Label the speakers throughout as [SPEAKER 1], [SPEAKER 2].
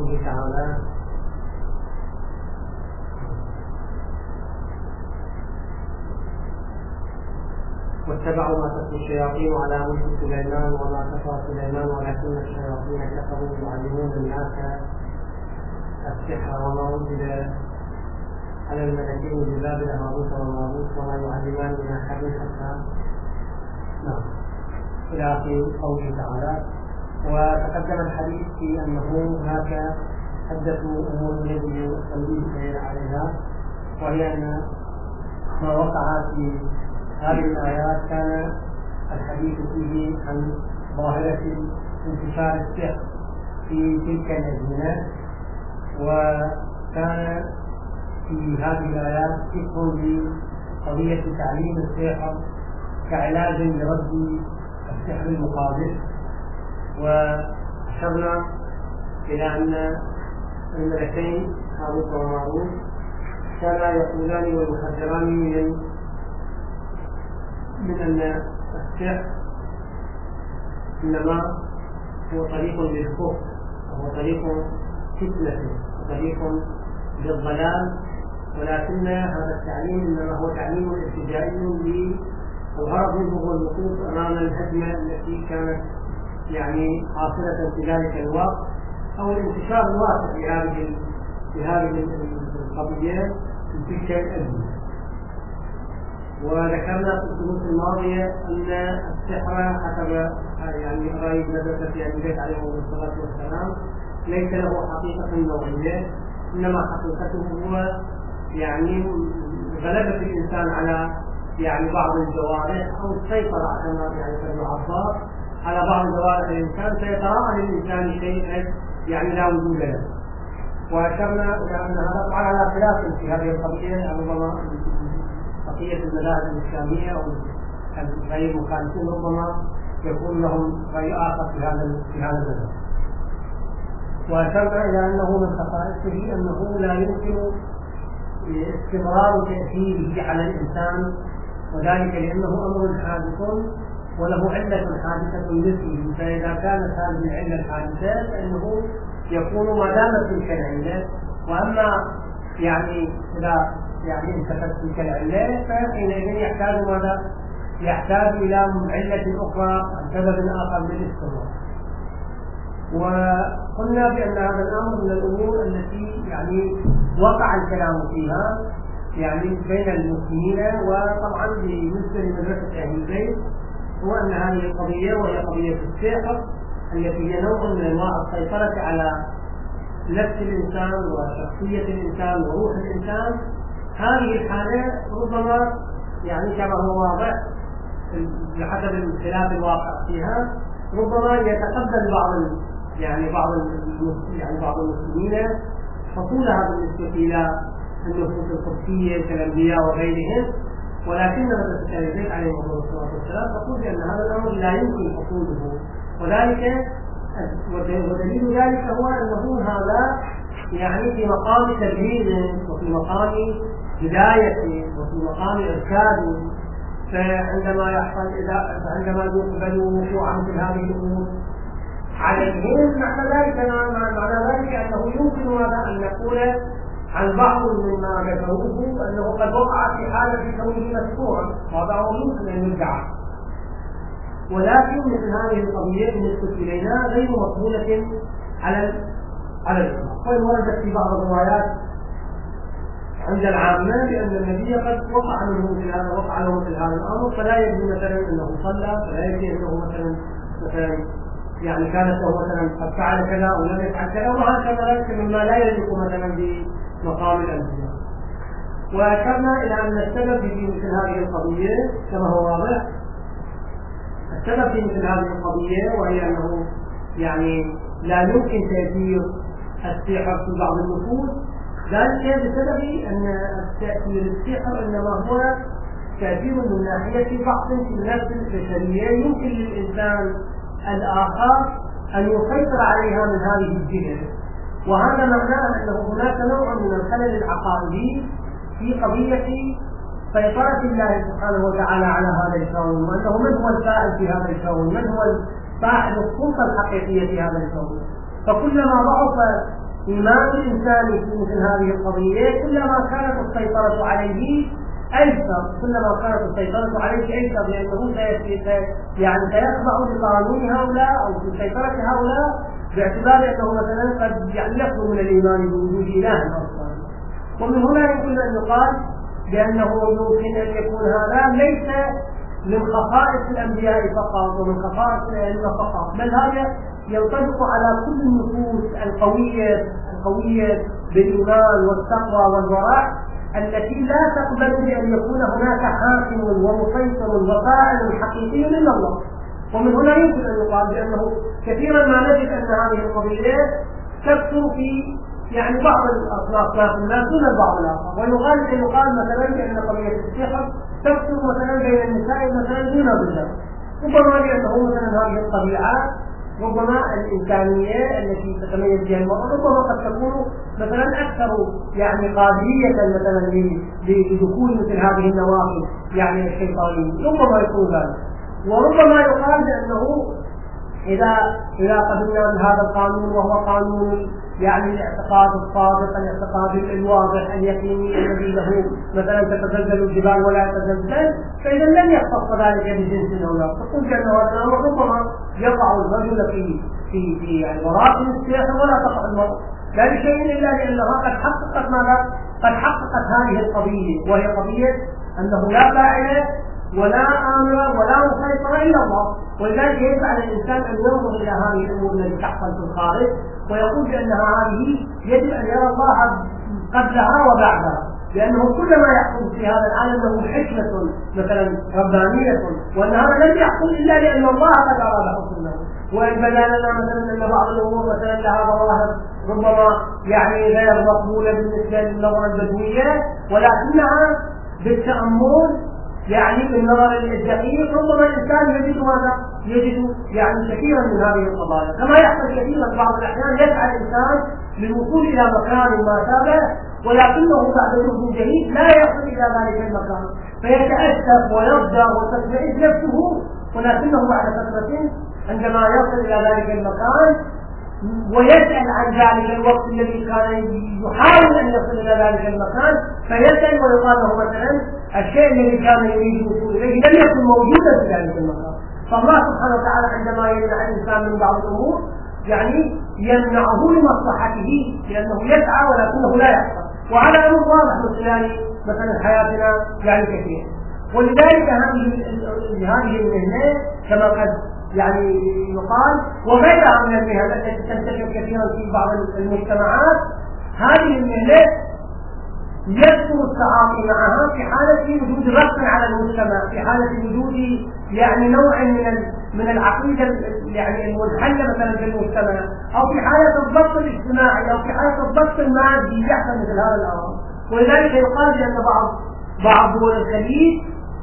[SPEAKER 1] قوله تعالى: واتبعوا ما تتلو الشياطين على ملك سليمان وما كفر سليمان ولكن الشياطين كفروا يعلمون الناس السحر وما أنزل على الملكين ببابل هاروت وماروت وما يعلمان من أحد حتى إلى آخر قوله تعالى. وتقدم الحديث في أنه هناك عدة أمور يجب التنبيه عليها، وهي أن ما وقع في هذه الآيات كان الحديث فيه عن ظاهرة انتشار السحر في تلك الأزمنة، وكان في هذه الآيات ذكر لقضية تعليم السحر كعلاج لرد السحر المقابل. وأشرنا إلى أن الملكين هاروت وماروت كانا يقولان ويحذران من أن السحر إنما هو طريق للكفر، وهو طريق فتنة وطريق للضلال، ولكن هذا التعليم إنما هو تعليم ابتدائي للغرض منه هو الوقوف أمام الهجمة التي كانت حاصلة في ذلك الوقت، أو الانتشار الواسع في هذه القضية في تلك الأزمنة. وذكرنا في الدروس الماضية أن السحر حسب رأي المدرسة في البيت عليه الصلاة والسلام ليس له حقيقة نوعية، إنما حقيقته هو غلبة الإنسان على بعض الجوارح، أو السيطرة كما كالعبار على بعض جوارح الإنسان، فيتراءى للإنسان شيء لا وجود له. وأشرنا إلى أن هذا طبعا على خلاف في هذه القضية، ربما بقية المذاهب الإسلامية أو غير المخالفين ربما يكون لهم رأي آخر في هذا المذهب. وأشرنا إلى أنه من خصائصه أنه لا يمكن استمرار تأثيره على الإنسان، وذلك لأنه أمر حادث وله علة حادثة مثله، فإذا كانت هذه العلة الحادثة فإنه يكون ما دامت تلك العلة. وأما إذا انتفت تلك العلة فحينئذ يحتاج إلى علة أخرى، سبب آخر للاستمرار. وقلنا بأن هذا الأمر من الأمور التي وقع الكلام فيها بين المسلمين، وطبعا بالنسبة لمدرسة أهل البيت هو أن هذه القضية وهي قضية السحر التي هي نوع من أنواع السيطرة على نفس الإنسان وشخصية الإنسان وروح الإنسان. هذه الحالة ربما كما هو واضح بحسب الخلاف الواقع فيها، ربما يتقبل بعض المسلمين حصولها بالنسبة إلى النفوس القدسية كالأنبياء وغيرهم، ولكن مدرسة أهل البيت عليه الصلاة والسلام تقول بأن هذا الأمر لا يمكن حصوله، ودليل ذلك هو أنه هذا في مقام تدريب وفي مقام هداية وفي مقام إرشاد. فعندما يقبل وقوع مثل هذه الأمور عليهم معنى ذلك أنه يمكن أن نقول عن بعض مما ذكروه أنه قد وقع في حالة كونه مذكورا، هذا هو يمكن أن يدعى. ولكن مثل هذه القضية بالنسبة إلينا غير مقبولة على الإطلاق. وإن وردت في بعض الروايات عند العامة بأن النبي قد وقع له مثل هذا الأمر، فلا يجب مثلا أنه صلى، فلا يجب أنه مثلا كانت له مثلا قد فعل كذا أو لم يفعل كذا، وهكذا ذلك مما لا يليق مثلا بمقام الأنبياء. وأشرنا إلى أن السبب في مثل هذه القضية كما هو واضح، السبب في مثل هذه القضية وهي أنه لا يمكن تأثير السحر في بعض النفوس، ذلك بسبب أن تأثير السحر إنما هو تأثير من ناحية بعض في النفس البشرية يمكن للإنسان الآخر أن يسيطر عليها من هذه الجهة. وهذا معناه أنه هناك نوع من الخلل العقائدي في قضية سيطرة الله سبحانه وتعالى على هذا الكون، وأنه من هو الفاعل في هذا الكون، من هو صاحب السلطة الحقيقية في هذا الكون. فكلما ضعف إيمان الإنسان في مثل هذه القضية كلما كانت السيطرة عليه أيسر، كلما كانت السيطرة عليه أيسر، لأنه سيخضع لقانون هؤلاء أو لسيطرة هؤلاء، باعتبار أنه مثلا قد يخلو من الإيمان بوجود إله أصلا. ومن هنا يمكن أن يقال بأنه يمكن أن يكون هذا ليس من خصائص الأنبياء فقط ومن خصائص الأئمة فقط، بل هذا ينطبق على كل النفوس القوية بالإيمان والتقوى والورع، التي لا تقبل بأن يكون هناك حاكم ومسيطر وفاعل حقيقي إلا الله. ومن هنا يمكن أن يقال بأنه كثيرا ما نجد أن هذه القضية تكثر في بعض الأصناف الناس دون البعض الآخر، ويقال مثلا بأن قضية السحر تكثر مثلا بين النساء مثلا دون الرجال، ربما لأنه مثلا هذه الطبيعات ربما الإنسانية التي تتميز بها المرأة ربما قد تكون مثلا أكثر قابلية مثلا لدخول مثل هذه النواحي الشيطانية، ربما يكون ذلك. وربما يقال بأنه إذا قبلنا بهذا القانون وهو قانون الاعتقاد الصادق، الاعتقاد الواضح اليقيني الذي له مثلا تتزلزل الجبال ولا تتزلزل، فإذا لم يختص ذلك بجنس الأولاد، تقول بأن هذا الأمر ربما يقع الرجل في براثن السياسة ولا تقع المرأة، لا لشيء إلا لأنها قد حققت هذه القضية، وهي قضية أنه لا فاعل ولا آمر ولا مسيطر إلا الله. ولذلك يجب على الإنسان أن ينظر إلى هذه الأمور التي تحصل في الخارج ويقول بأنها هذه يجب أن يرى الله قبلها وبعدها، لأنه كل ما يحصل في هذا العالم له حكمة مثلا ربانية، وأن هذا لم يحصل إلا لأن الله قد أراد حصوله. وإن بدا لنا مثلا أن بعض الأمور مثلا لها ظواهر ربما غير مقبولة بالنسبة للنظرة البدوية، ولكنها بالتأمل بالنظر الدقيق ربما الإنسان يجد كثيرا من هذه القضايا، كما يحصل كثيرا بعض الأحيان يسعى الإنسان للوصول إلى مكان ما شابه، ولكنه بعد وجود جديد لا يصل إلى ذلك المكان، فيتأسف ويضجر وتستعيد نفسه، ولكنه بعد فترة عندما يصل إلى ذلك المكان ويسأل عن ذلك الوقت الذي كان يحاول أن يصل إلى ذلك المكان، فيسأل ويقال له مثلا الشيء الذي كان يريد الوصول إليه لم يكن موجودا في ذلك المكان. فالله سبحانه وتعالى عندما يمنع الإنسان من بعض الأمور يمنعه لمصلحته، لأنه يسعى ولكنه لا يحصل، وهذا أمر واضح من خلال مثلا حياتنا كثير. ولذلك هذه المهنة كما قد يقال وغيرها من المهن التي تنتشر كثيرا في بعض المجتمعات، هذه المهنة يكثر التعاطي معها في حالة وجود ضغط على المجتمع، في حالة وجود نوع من العقيدة المنحلة مثلا في المجتمع، أو في حالة الضغط الاجتماعي، أو في حالة الضغط المادي يحصل مثل هذا الأمر. ولذلك يقال بأن بعض دول الخليج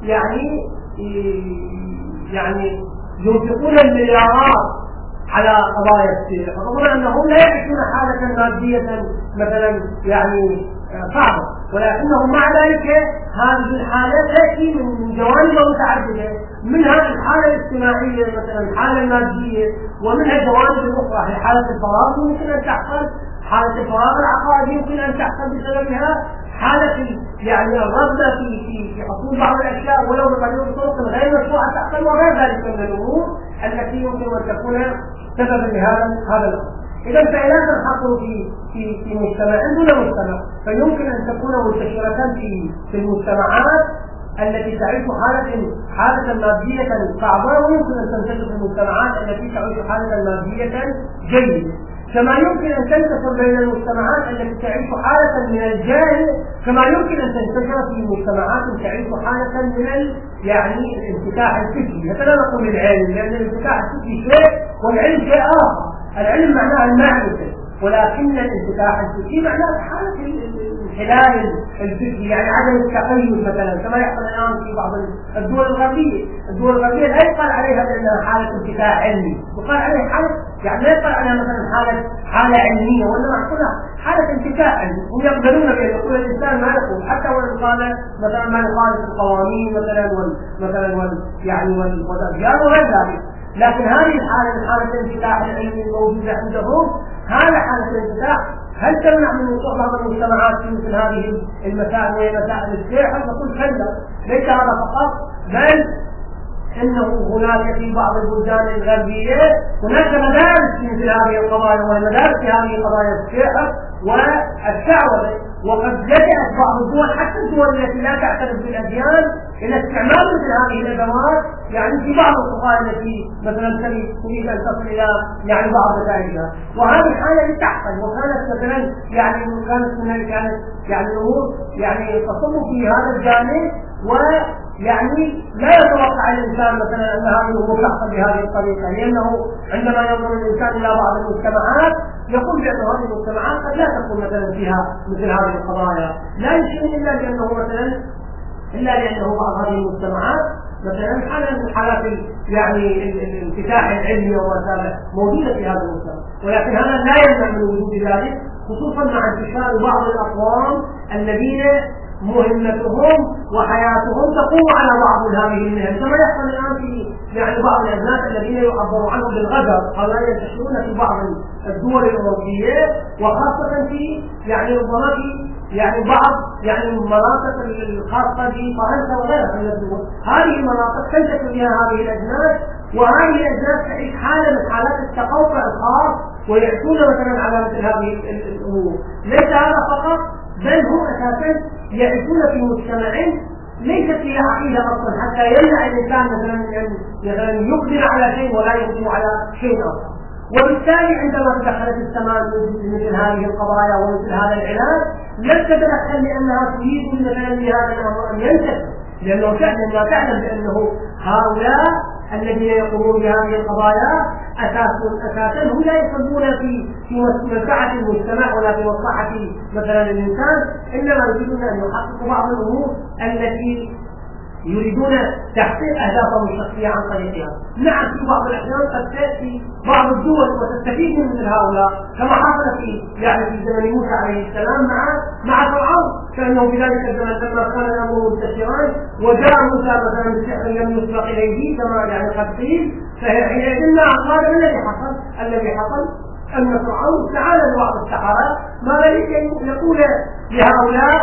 [SPEAKER 1] ينفقون المليارات على قضايا السير، رغم أنهم لا يعيشون حالة مادية مثلا صعبة، ولكنهم مع ذلك هذه الحالة تأتي من جوانب متعددة، منها الحالة الاجتماعية مثلا الحالة المادية، ومنها جوانب أخرى حالة الفراغ يمكن أن تحصل، حالة الفراغ العقائدي يمكن أن تحصل بسببها، حالة الرغبة في حصول بعض الأشياء ولو بطرق غير مشروعة تحصل، وغير ذلك من الأمور التي يمكن أن تكون سببا لهذا الأمر. إذا فإذا تنحصر في مجتمع دون مجتمع، فيمكن أن تكون منتشرة في المجتمعات التي تعيش حالة مادية صعبة، ويمكن أن تنتشر في المجتمعات التي تعيش حالة مادية جيدة، كما يمكن أن تنتشر بين المجتمعات التي تعيش حالة من الجهل، كما يمكن أن تنتشر في مجتمعات تعيش حالة من الانفتاح الفكري. مثلا نقول العلم، لأن الانفتاح الفكري شيء والعلم شيء آخر. العلم معناه المعرفة، ولكن الانفتاح الفكري معناه حالة الانحلال الفكري، عدم التقيد مثلا، كما يحصل الآن في بعض الدول الغربية. الدول الغربية لا يقال عليها بأنها حالة انفتاح علمي، يقال عليها حالة لا يقال عليها مثلا حالة علمية، وإنما يقولها حالة انفتاح علمي. هم يقبلون بأن يقول الإنسان ما يقول، حتى وإن قال مثلا ما يخالف القوانين مثلا والأديان وغير ذلك، لكن هذه الحالة الانفتاح العلمي الموجودة عندهم، هذا حالة الانفتاح هل تمنع من وقوع بعض المجتمعات في مثل هذه المسائل وهي مسائل السحر؟ نقول كلا، ليس هذا فقط، بل انه هناك في بعض البلدان الغربيه هناك مدارس في مثل هذه القضايا، والمدارس في هذه قضايا السحر والشعوذه، وقد لجأت بعض الدول حتى الدول التي لا تعترف بالاديان الى استعمال مثل هذه الادوات، يعني في بعض القضايا التي مثلا تريد ان تصل الى يعني بعض نتائجها، وهذه حاله تحصل. وكانت مثلا يعني كانت يعني الامور يعني تصب في هذا الجانب، ويعني لا يتوقع الانسان مثلا ان هذه الامور تحصل بهذه الطريقه، لانه عندما ينظر الانسان الى بعض المجتمعات يقول بان هذه المجتمعات قد لا تكون مثلا فيها مثل هذه القضايا، لا يمكن الا لانه بعض هذه المجتمعات مثلا حالات من حالات يعني الانفتاح العلمي وما موجوده في هذا المجتمع، ولكن هذا لا يمنع من وجود ذلك، خصوصا مع انتشار بعض الاقوام الذين مهمتهم وحياتهم تقوم على بعض هذه المهن، كما يحصل الان في يعني بعض الناس الذين يعبر عنهم بالغدر، هؤلاء ينتشرون في بعض الدول الاوروبيه، وخاصه في يعني ربما في يعني بعض يعني المناطق الخاصه بفرنسا وغيرها من الدول، هذه المناطق تنتشر فيها هذه الاجناس، وهذه الاجناس تعيش حاله من حالات التقوقع الخاص، ويعيشون مثلا على مثل هذه الامور. ليس هذا فقط، بل هم اساسا يعيشون في مجتمع ليست فيه عقيده اصلا، حتى يمنع الانسان مثلا يقدم على شيء ولا يقدم على شيء اخر. وبالتالي عندما تدخلت السماء مثل هذه القضايا ومثل هذا العلاج لم تتدخل لانها تريد مثلا لهذا الامر ان ينتهي، لانه فعلا تعلم بانه هؤلاء الذين يقومون بهذه القضايا اساسا هم لا يصبون في منفعه المجتمع ولا في مصلحه مثلا الانسان، انما يريدون ان يحققوا بعض الامور التي يريدون تحقيق اهدافهم الشخصيه عن طريقها. نعم في بعض الاحيان قد تاتي بعض الدول وتستفيد من مثل هؤلاء، كما حصل في زمن موسى عليه السلام مع فرعون، كانه في ذلك الزمن لما كان الامر منتشرا وجاء موسى مثلا بسحر لم يسبق اليه كما يعني قد قيل، فحينئذ هذا الذي حصل ان فرعون تعالى لبعض السحرة ماذا يقول لهؤلاء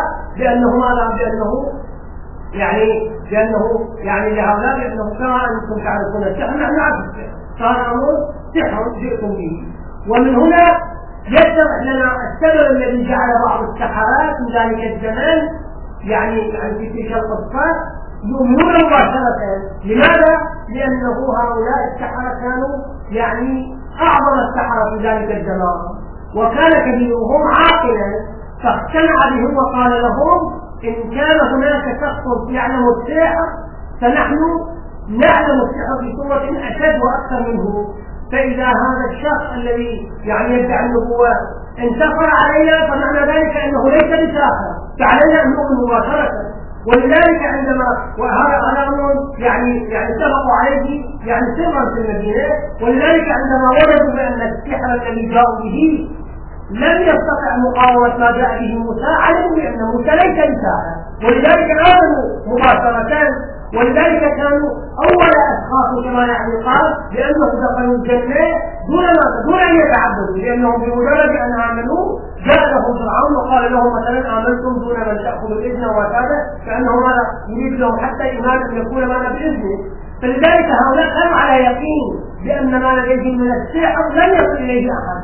[SPEAKER 1] لهؤلاء بأنه كما أنتم تعرفون السحر نحن نعرف السحر، فهذا أمر سحر جئتم به. ومن هنا يتضح لنا السبب الذي جعل بعض السحرات في ذلك الزمان يعني في تلك القصة يؤمنون مباشرة. لماذا؟ لأنه هؤلاء السحرة كانوا يعني أعظم السحرة في ذلك الزمان، وكان كبيرهم عاقلا، فاقتنع بهم وقال لهم إن كان هناك شخص يعلم السحر فنحن نعلم السحر بصورة أشد وأكثر منه، فإذا هذا الشخص الذي يعني يدعي النبوة انتصر علينا فمعنى ذلك أنه ليس بساحر، فعلينا أن نؤمن مباشرة. ولذلك عندما وهذا أمر يعني اتفقوا عليه يعني سرا في المدينة، ولذلك عندما وجدوا بأن السحر الذي جاءوا به لم يستطع مقاومة ما جاء به موسى، علموا بأن موسى ليس بساحر، ولذلك آمنوا مباشرة. ولذلك كانوا أول أشخاص كما يعني قال لأنهم دخلوا الجنة دون أن يتعبدوا، لأنهم بمجرد أن آمنوا جاء لهم فرعون وقال لهم مثلا آمنتم دون من تأخذوا الإذن وكذا، كأنه ماذا يريد لهم حتى إيمان أن يكون ماذا بإذنه. فلذلك هؤلاء كانوا على يقين بأن ما لديهم من السحر لن يصل إليه أحد،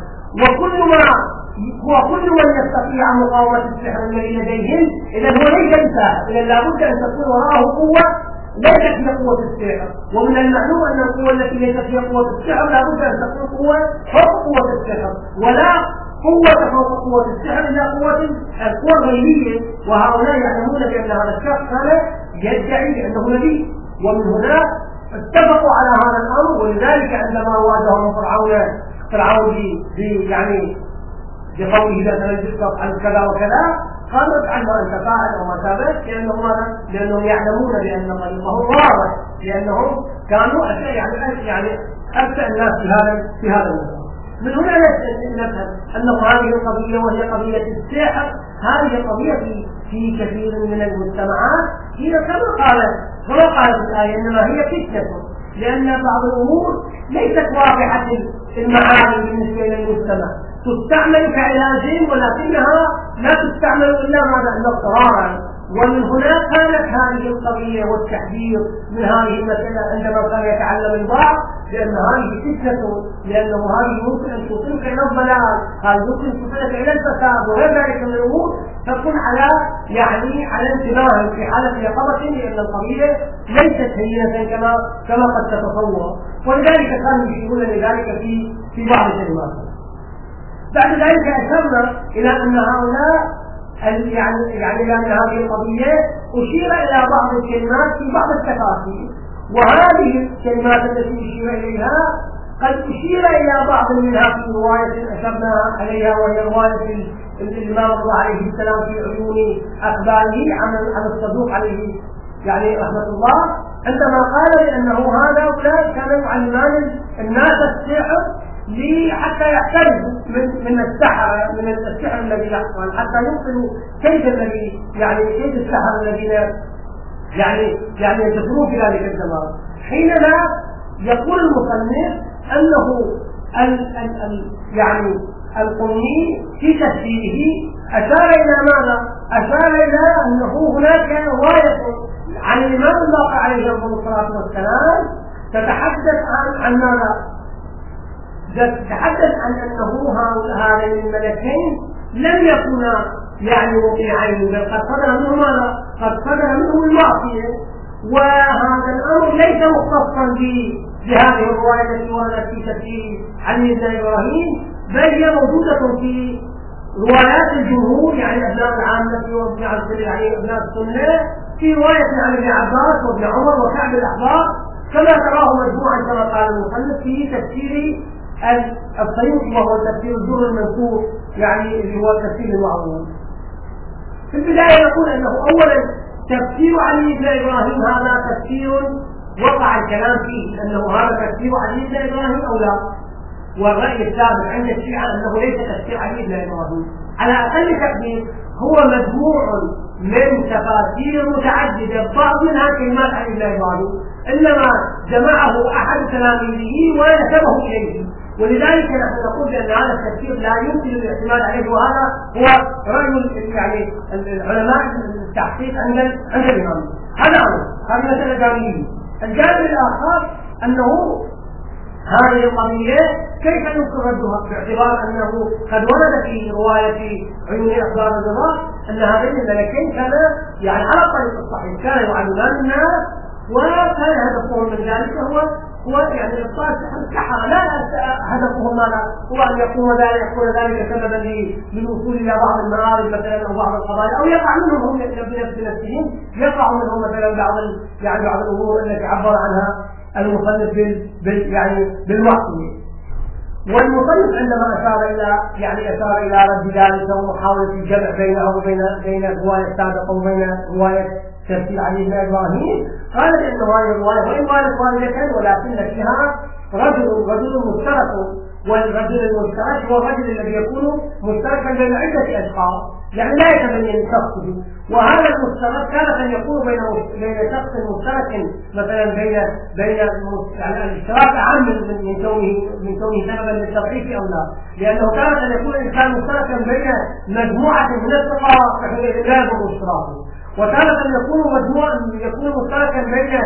[SPEAKER 1] وكل من يستطيع مقاومة السحر الذي لديهم إذا هو ليس بساحر، إذا لابد أن تكون وراءه قوة ليست هي قوة السحر. ومن المعلوم أن القوة التي ليست هي قوة السحر لابد أن تكون قوة فوق قوة السحر، ولا قوة فوق قوة السحر إلا القوة الغيبية، وهؤلاء يعلمون بأن هذا الشخص كان يدعي بأنه نبي، ومن هنا اتفقوا على هذا الأمر. ولذلك عندما واجههم فرعون يعني بقوله لا تنجسك عن كذا وكذا قالوا عنه أن تفاعل وما تابت، لأنهم يعلمون بأن طريقهم واضح، لأنهم كانوا يعني أكثر الناس في هذا الموضوع. من هنا نفهم أن هذه القضية وهي قضية السحر هذه قضية في كثير من المجتمعات هي كما قالت الآية إنما هي فتنة، لأن بعض الأمور ليست واضحة المعاني بالنسبة إلى المجتمع، تستعمل كعلاج، ولكنها لا تستعمل إلا اضطرارا. ومن هنا كانت هذه القضية والتحذير من هذه المسألة عندما كان يتعلم البعض، لأن هذه فتنة، لأنه هذه ممكن أن توصلك إلى الضلال، هذه ممكن توصلك إلى الفساد وغير ذلك من الأمور، تكون على انتباه في حالة يقظة، لأن القضية ليست هينة كما قد تتصور. ولذلك كانوا يشيرون لذلك في بعض الكلمات. بعد ذلك أشرنا إلى أن هؤلاء لأن هذه القضية أشير إلى بعض الكلمات في بعض التفاصيل، وهذه الكلمات التي أشير إليها قد أشير إلى بعض منها في رواية أشرنا عليها، وهي رواية الإمام الله عليه السلام في عيون أخباره عن الصدوق عليه رحمة الله، عندما قال بأنه هؤلاء كانوا يعلمان الناس السحر حتى يحترزوا من السحر الذي يحصل، حتى يوصلوا كيد الذي كيد السحر الذين ينتصرون في ذلك الزمان. حينما يقول المصنف أنه القمي في تفسيره أشار إلى ماذا؟ أشار إلى أنه هناك رواية عن الإمام الباقر عليه الصلاة والسلام تتحدث عن ماذا؟ تتحدث عن أنه هذين الملكين لم يكونا مطيعين، بل قد صدر منهم المعصية. وهذا الأمر ليس مختصا بهذه الرواية التي وردت في تفسير علي بن إبراهيم، بل هي موجودة في روايات الجمهور، أبناء العامة وابن عبد أبناء السنة، في رواية عن ابن عباس وابن عمر وكعب الأحبار، كما تراه مجموعا كما قال المصنف في تفسير السيوطي، وهو تفسير الدر المنثور اللي هو التفسير المعروف. في البداية نقول أنه أولا تفسير علي بن إبراهيم هذا تفسير وقع الكلام فيه، أنه هذا تفسير علي بن إبراهيم أو لا. والرأي الثابت عند الشيعة أنه ليس تفسير علي بن إبراهيم، على أقل تقدير هو مجموع من تفاسير متعددة، بعض منها كلمات علي بن إبراهيم، إنما جمعه أحد تلاميذه ونسبه إليه. ولذلك نحن نقول بأن هذا التفسير لا يمكن الاعتماد عليه، وهذا هو رأي العلماء التحقيق عند الإمام. هذه مسألة جانبية. الجانب الآخر أنه هذه القضية كيف يمكن ردها، باعتبار أنه قد ورد في رواية عيون أخبار الرضا أن هذين الملكين كان على الطريق الصحيح، كانوا يعلمان الناس، وكان هدفهم من ذلك هو إبطال السحرة، لا هدفهم ماذا؟ هو أن يكون ذلك سببا للوصول إلى بعض المعارض مثلا أو بعض القضايا، أو يقع منهم هم بنفسهم، يقع منهم مثلا بعض الأمور التي عبر عنها المصنف بالمعصية. والمصنف عندما أشار إلى رد ذلك ومحاولة الجمع بينه وبين الرواية السابقة وبين رواية تفسير علي بن إبراهيم، قال بأن هذه الرواية وإن كانت واردة ولكن فيها رجل مشترك، والرجل المشترك هو الرجل الذي يكون مشتركا بين عدة أشخاص، لا يتبين شخصه. وهذا المشترك كان أن يكون بين شخص مشترك مثلا بين الاشتراك عام من كونه سببا للتضعيف أو لا، لأنه كان أن يكون الإنسان مشتركا بين مجموعة من الفقراء فحين لا يضر اشتراكه، وكان أن يكون مشتركا بين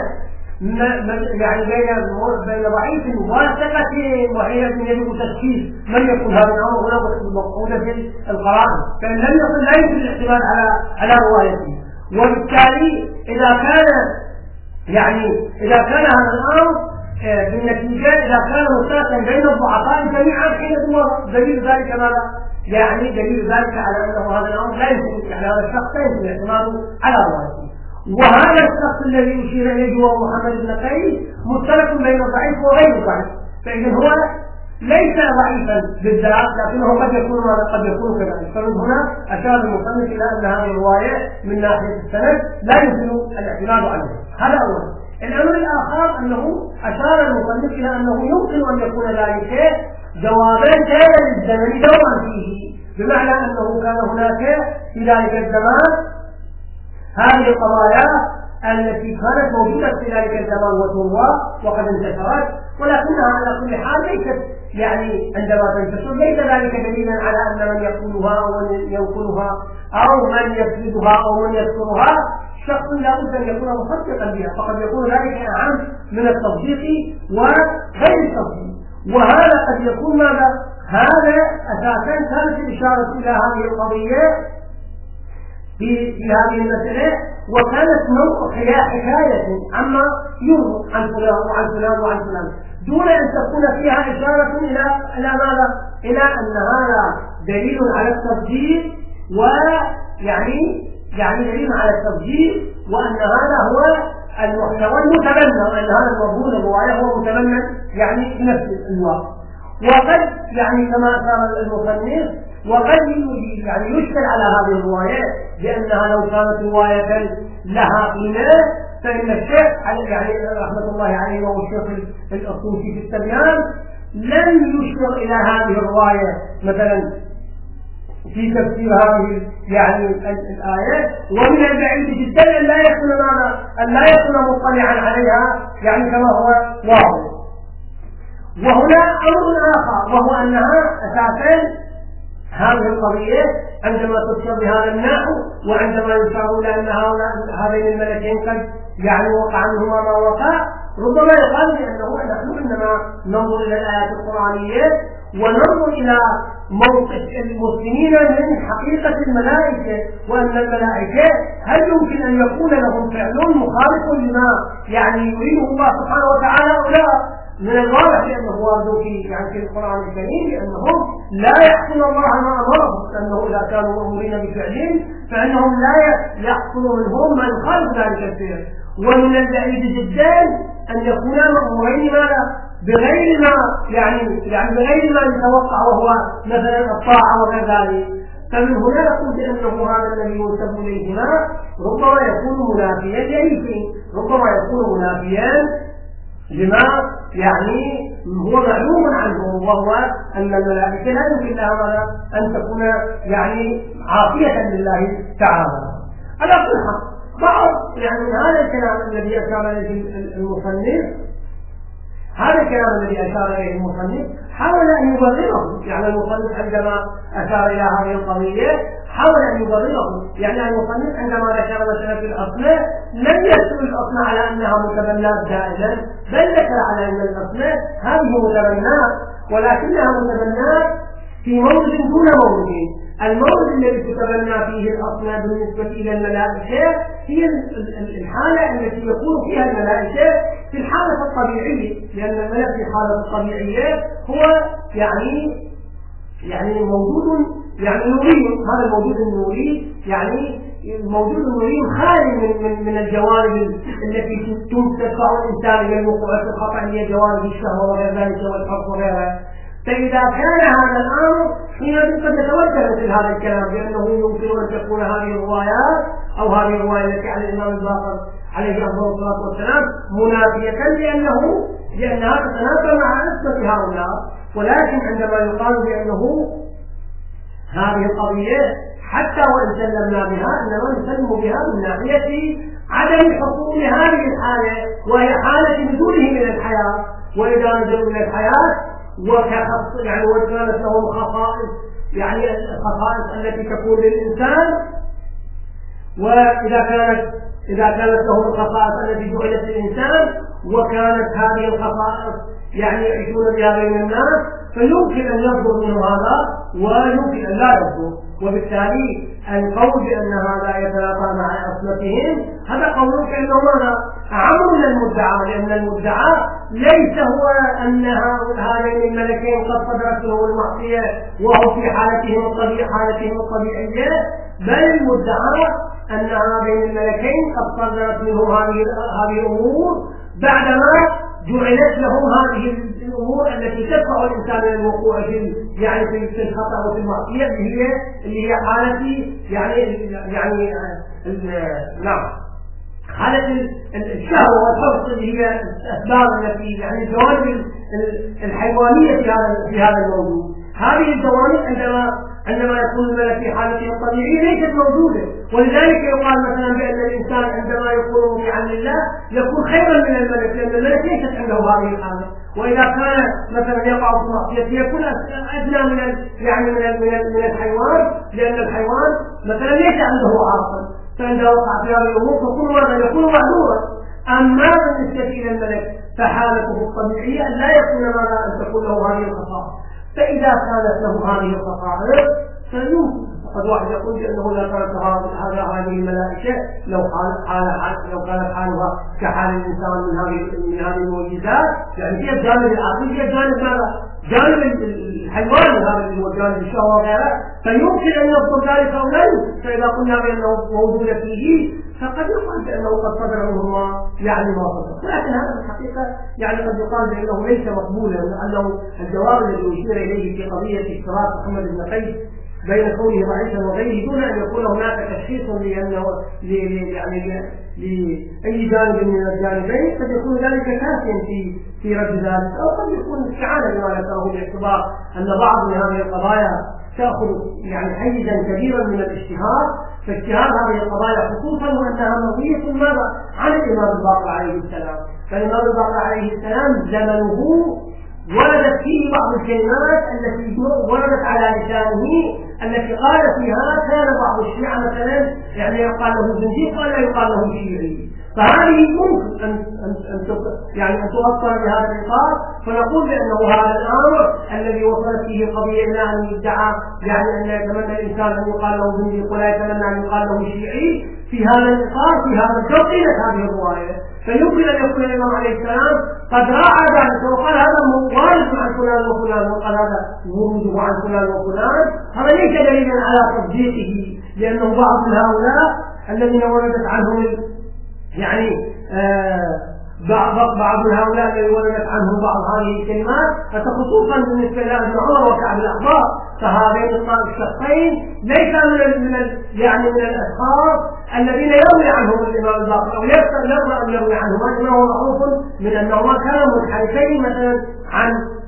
[SPEAKER 1] ضعيف وثقة وحيلة يجب تشكيل من يكون هذا الأمر هنا مقعودة في القرآن، فإن لم يكن لا يمكن الاعتماد على روايته. وبالتالي إذا كان هذا الأمر بالنتيجة إذا كان مشتركا بين الضعفاء جميعا، حين هو دليل ذلك ماذا؟ دليل ذلك على أنه هذا الأمر لا يمكن هذا الشخص لا يمكن الاعتماد على روايته. وهذا الشخص الذي أشير إليه هو محمد بن قيس مشترك بين الضعيف وغير الضعيف، فإذا هو ليس ضعيفا بالذات، لكنه قد يكون كذلك. فمن هنا أشار المصنف إلى أن هذه الرواية من ناحية السند لا يمكن الاعتماد عليها. هذا أولا. الأمر الآخر أنه أشار المصنف إلى أنه يمكن أن يكون ذلك جوابا كان للزمن دوما فيه، بمعنى أنه كان هناك في ذلك الزمان هذه القضايا التي كانت موجودة في ذلك الزمان وتروى وقد انتشرت، ولكنها على كل حال ليست يعني عندما تنتشر ليس ذلك دليلا على أن من يقولها أو من ينقلها أو من يفسدها أو من يذكرها شخص لا بد أن يكون مصدقا بها، فقد يكون ذلك أعم من التصديق وغير التصديق. وهذا قد يكون ماذا؟ هذا أساسا كانت الإشارة إلى هذه القضية في هذه المسألة، وكانت حكاية عما يروى عن فلان وعن فلان وعن فلان دون أن تكون فيها إشارة إلى ماذا؟ إلى أن هذا دليل على التصديق، ويعني دليل على التصديق، وأن هذا هو المحتوى المتبنى، وأن هذا المضمون الرواية هو متبنى يعني في نفس الوقت. وقد يعني كما أشار المصنف وقد يعني يشكل على هذه الروايات لأنها لو كانت رواية لها قيمة فإن الشيخ يعني رحمة الله عليه وهو الشيخ الأصوصي في التبيان لم يشير إلى هذه الرواية مثلا في تفسير هذه يعني الآيات، ومن البعيد جدا أن لا يكون مطلعا عليها يعني كما هو واضح. وهنا أمر آخر وهو أنها أساسا هذه القضية عندما تذكر بهذا النحو وعندما يشار إلى أن هذين الملكين قد يعني وقع منهما ما وقع، ربما يقال بأنه نحن عندما ننظر إلى الآيات القرآنية وننظر إلى موقف المسلمين من حقيقة الملائكة، وأن الملائكة هل يمكن أن يكون لهم فعل مخالف لما يعني يريده الله سبحانه وتعالى أو لا؟ من الواضح لأنه وارد في القرآن الكريم لأنهم لا يحصل الله ما أمرهم، لأنه إذا كانوا مأمورين بفعلهم فإنهم لا يحصل منهم ما يخالف ذلك الفعل. ومن البعيد جدا أن يكونا مأمورين بغير ما بغير ما يتوقع وهو مثلا الطاعة وغير ذلك. فمن هنا نقول بأنه هذا الذي ينسب إليهما ربما يكون منافيا لأيشيء، ربما يكون منافيا لما يعني هو معلوم عنه، وهو أن الملائكة لا يمكن لها أن تكون يعني عاصية لله تعالى. على كل حال بعض يعني هذا الكلام الذي أشار إليه المصنف حاول أن يبرره، يعني المصنف عندما أشار إلى هذه القضية حاول أن يبرره، يعني المصنف عندما ذكر مثلا في الأصل لم يذكر الأصل على أنها متبنات دائما، بل ذكر على أن الأصل هذه متبنات ولكنها متبنات في موضع دون موضع. الموضع الذي تتبنى فيه الأصل بالنسبة إلى الملائكة هي الحالة التي يكون فيها الملائكة في الحالة الطبيعية، لأن الملك في الحالة الطبيعية هو يعني موجود يعني نوري، هذا الموجود النوري يعني الموجود النوري خالي من الجوانب التي تدفع الإنسان إلى الوقوع في الخطأ، هي جوانب الشهوة وغير ذلك والحب وغيرها. فإذا كان هذا الأمر حينئذ قد يتوجه مثل هذا الكلام بأنه يمكن أن تكون هذه الروايات أو هذه الرواية التي على الإمام الباقر عليه الصلاة والسلام منافية لأنها تتنافى مع نسبة هؤلاء. ولكن عندما يقال بأنه هذه القضية حتى وإن سلمنا بها إنما نسلم بها من ناحية عدم حصول هذه الحالة، وهي حالة نزوله من الحياة. وإذا نزلوا من الحياة يعني وكانت لهم خصائص، يعني الخصائص التي تكون للإنسان، وإذا كانت لهم الخصائص التي جعلت للإنسان وكانت هذه الخصائص يعني يعيشون بها بين الناس، فيمكن أن يصدر منه هذا ويمكن أن لا يصدر. وبالتالي القول بأن هذا يتنافى مع أصلتهم هذا قول كأنه ماذا؟ أعم من المدعى، لأن المدعى ليس هو أن هذين الملكين قد صدرت له المعصية وهو في حالتهم الطبيعية، بل المدعى أن هذين الملكين قد صدرت منه هذه الأمور بعدما جعلت لهم هذه الأمور التي تدفع الإنسان إلى الوقوع في الخطأ وفي المعصية اللي هي حالة حالة الشهوة والحرص اللي هي الأسباب التي يعني الجوانب الحيوانية في هذا الموضوع. هذه الجوانب عندما عندما يكون الملك في حالته الطبيعية ليست موجودة. ولذلك يقال مثلا بأن الإنسان عندما يكون مطيعا لله يكون خيرا من الملك، لأن الملك ليست عنده هذه الحالة. وإذا كان مثلا يقع في معصيته يكون أدنى من الحيوان، لأن الحيوان مثلا ليس عنده عاقل، فعندما وقع في هذه الأمور فكل هذا يكون معذورا. أما بالنسبة إلى الملك فحالته الطبيعية لا يكون ماذا أن تكون له هذه الخصائص. فإذا كانت له هذه الخصائص فيمكن. قد واحد يقول بأنه لا كانت هذه الملائكة لو كانت حالها كحال الإنسان من هذه المعجزات، يعني هي الجانب العقلي، هي الجانب ماذا؟ جانب الحيواني، هذا اللي هو جانب الشهوة وغيره، فيمكن أن يبطل ذلك أو لا يمكن. فإذا قلنا بأنه موجود فيه فقد يقال بأنه قد صدر منهما يعني ما صدر، ولكن هذا الحقيقة يعني قد يقال بأنه ليس مقبولا، لأنه الجواب الذي أشير إليه في قضية اشتراك محمد بن قيس بين كونه ضعيفا وغيره دون أن يكون هناك تشخيص لأنه لأي جانب من الجانبين، قد يكون ذلك كافيا في رد ذلك، أو قد يكون استعانة بما ذكره باعتبار أن بعض من هذه القضايا تأخذ يعني حيزا كبيرا من الاجتهاد، فاجتهاد هذه القضايا خصوصا وأنها مروية ماذا عن الإمام الباقر عليه السلام. فالإمام الباقر عليه السلام زمنه وردت فيه بعض الكلمات التي وردت على لسانه التي قال فيها كان بعض الشيعة مثلا يعني يقال له زنديق ولا يقال له شيعي، فهذه ممكن أن توصل بهذا الإطار، فنقول بأنه هذا الأمر الذي وصلت فيه القضية إلى أن يدعى يعني أن يتمنى الإنسان أن يقال له زنديق ولا يتمنى أن يقال له شيعي، في هذا الإطار في هذا الجو قيلت هذه الرواية. فيمكن أن يكون الإمام عليه السلام قد راعى ذلك وقال هذا وارد عن فلان وفلان، وقال هذا وروده عن فلان وفلان، هذا ليس دليلا على تصديقه، لأنه بعض من هؤلاء الذين وردت عنهم يعني بعض من هؤلاء الذين وردت عنهم بعض هذه الكلمات، خصوصا بالنسبة إلى ابن عمر وكعب الأحبار، فهذين الشخصين ليس من الأشخاص الذين يروي عنهم الإمام الباقر أو يرضى أن يروي عنهما، لأنه معروف من أنهما كانوا منحرفين مثلا عن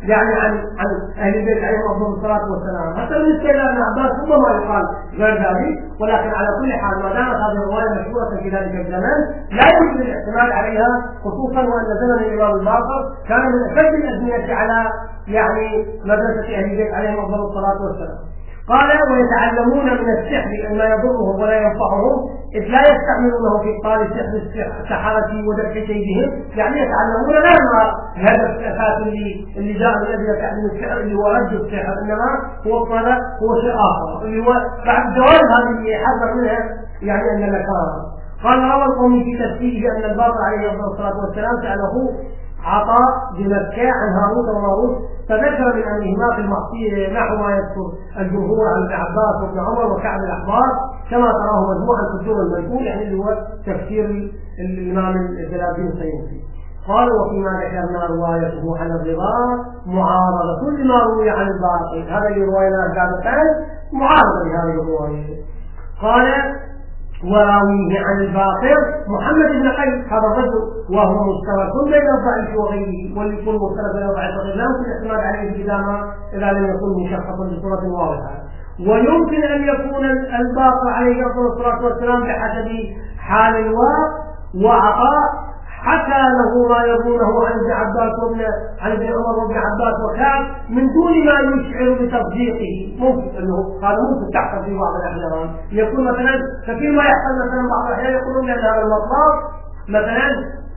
[SPEAKER 1] أهل البيت عليهم أفضل الصلاة والسلام. حتى بالنسبة إلى ابن عباس ربما يقال غير ذلك، ولكن على كل حال ما دامت هذه الرواية مشهورة في ذلك الزمان لا يمكن الاعتماد عليها، خصوصا وأن زمن الإمام الباقر كان من أشد الأزمنة على مدرسة أهل البيت عليهم أفضل الصلاة والسلام. قال ويتعلمون من السحر أن لا يضرهم ولا ينفعهم، إذ لا يستعملونه في إبطال السحرة ودفع كيدهم، يعني يتعلمون لا هذا الأساس اللي جاء من أجل تعليم السحر اللي هو رد السحر، إنما هو شيء آخر اللي هو بعد جواز هذه اللي حذر منها يعني أن مكانها. قال روى القومي في تفسيره أن الباقر عليه الصلاة والسلام سأله عطاء بمكة عن هاروت وماروت، فذكر من أمرهما في المعصية نحو ما يذكر الجمهور عن ابن عباس وابن عمر وكعب الأحبار كما تراه مجموعا في الدور المنثور، يعني اللي هو تفسير الإمام جلال الدين السيوطي. قال وفيما ذكرنا روايته عن الرضا معارضة كل ما روي عن الباقر، هذا اللي رواينا الجابتان معارضة لهذه الرواية. قال وراويه عن الباقر محمد بن قيس هذا الرجل وهو مشترك بين الضعيف وغيره، والكل مشترك بين الضعيف وغيره لا يمكن الاعتماد عليه إذا لم يكن مشخصا بصورة واضحة. ويمكن أن يكون الباقر عليه الصلاة والسلام بحسب حال الواقع وعطاء حكى له ما يظنه عن ابن عباس عن ابن عمر وابن عباس وكعب من دون ما يشعر بتصديقه. ممكن انه هذا ممكن تحصل في بعض الاحيان، يكون مثلا فيما يحصل مثلا بعض الاحيان يقولون ان هذا المطلب مثلا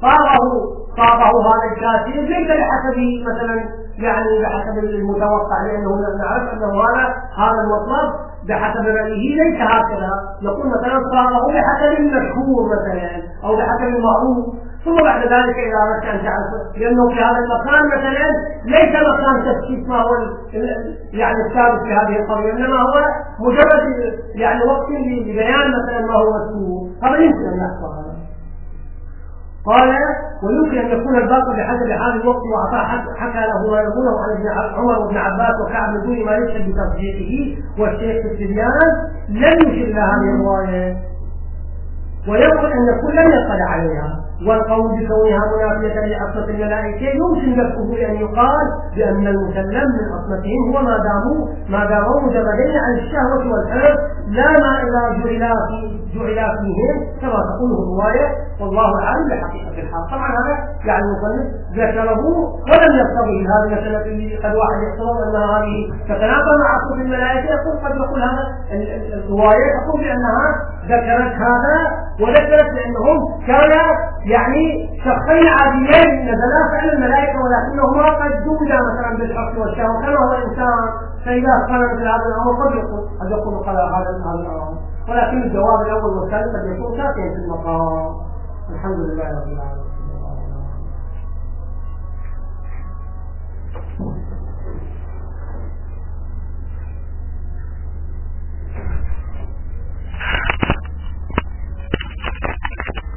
[SPEAKER 1] صابه هذا الكاتب ليس بحسب مثلا يعني بحسب المتوقع، لانه نعرف انه هذا المطلب بحسب رأيه ليس هكذا، نقول مثلا صابه بحسب المشهور مثلا او بحسب المعروف، ثم بعد ذلك إذا أردت أن تعرف لأنه في هذا المكان مثلا ليس مكان تشخيص ما هو يعني الثابت في هذه القضية، إنما هو مجرد يعني وقت لبيان مثلا ما هو مسؤول، هذا يمكن أن يحصل هذا. قال ويمكن أن يكون الباقر بحسب حال الوقت وعطاء حكى له ما يقوله عن ابن عمر وابن عباس وكعب من دون ما يشهد بتصديقه، والشيخ في التبيان لم يشر إلى هذه الرواية، ويقول أن كل لم يطلع عليها، والقول بكونها منافية لعصمة الملائكة يمكن دفعه بأن يقال بأن المسلم من عصمتهم هو ما داموا مجردين عن الشهوة والحرص لا ما إذا جعل فيهم كما تقوله الرواية، والله أعلم بحقيقة الحال. طبعا هذا يعني المصنف ذكره ولم يقتضي هذه المسألة اللي قد واحد يقتضي أن هذه تتنافى مع عصمة الملائكة، يقول قد يقول هذا الرواية تقول بأنها ذكرت هذا وذكرت بأنهم كان يعني شخصين عاديين نزلا فعل الملائكة ولكنهما قد جودا مثلا بالحق والشهوة كما هو إنسان، فإذا كان مثل هذا الأمر قد يقول قال هذا الأمر، ولكن الجواب الأول والثاني قد يكون كافيا في المقام. الحمد لله رب العالمين.